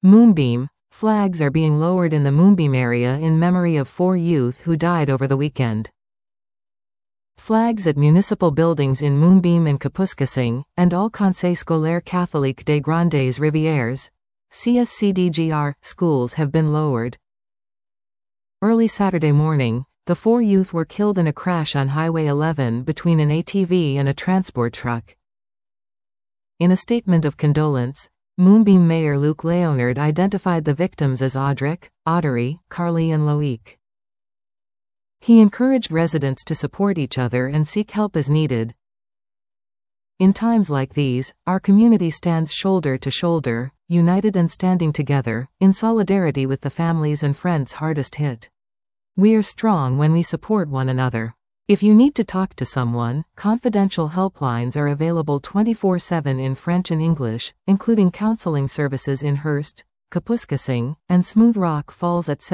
Moonbeam. Flags are being lowered in the Moonbeam area in memory of 4 youth who died over the weekend. Flags at municipal buildings in Moonbeam and Kapuskasing, and all Conseil Scolaire Catholique des Grandes Rivières, CSCDGR, schools have been lowered. Early Saturday morning, the 4 youth were killed in a crash on Highway 11 between an ATV and a transport truck. In a statement of condolence, Moonbeam Mayor Luc Leonard identified the victims as Audric, Audrey, Carly and Loic. He encouraged residents to support each other and seek help as needed. In times like these, our community stands shoulder to shoulder, united and standing together, in solidarity with the families and friends hardest hit. We are strong when we support one another. If you need to talk to someone, confidential helplines are available 24/7 in French and English, including counseling services in Hearst, Kapuskasing, and Smooth Rock Falls at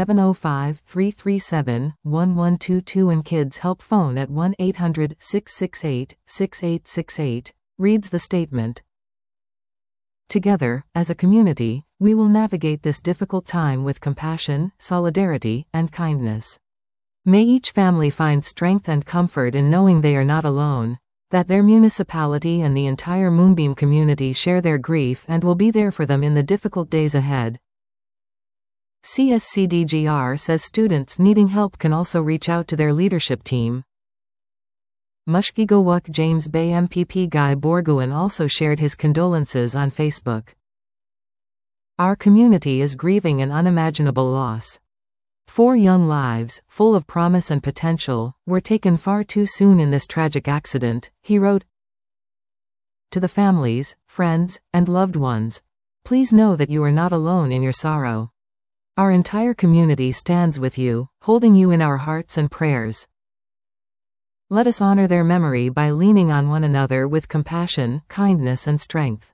705-337-1122 and Kids Help Phone at 1-800-668-6868, reads the statement. Together, as a community, we will navigate this difficult time with compassion, solidarity, and kindness. May each family find strength and comfort in knowing they are not alone, that their municipality and the entire Moonbeam community share their grief and will be there for them in the difficult days ahead. CSCDGR says students needing help can also reach out to their leadership team. Mushkegowuk James Bay MPP Guy Bourgouin also shared his condolences on Facebook. Our community is grieving an unimaginable loss. 4 young lives, full of promise and potential, were taken far too soon in this tragic accident, he wrote. To the families, friends, and loved ones, please know that you are not alone in your sorrow. Our entire community stands with you, holding you in our hearts and prayers. Let us honor their memory by leaning on one another with compassion, kindness, and strength.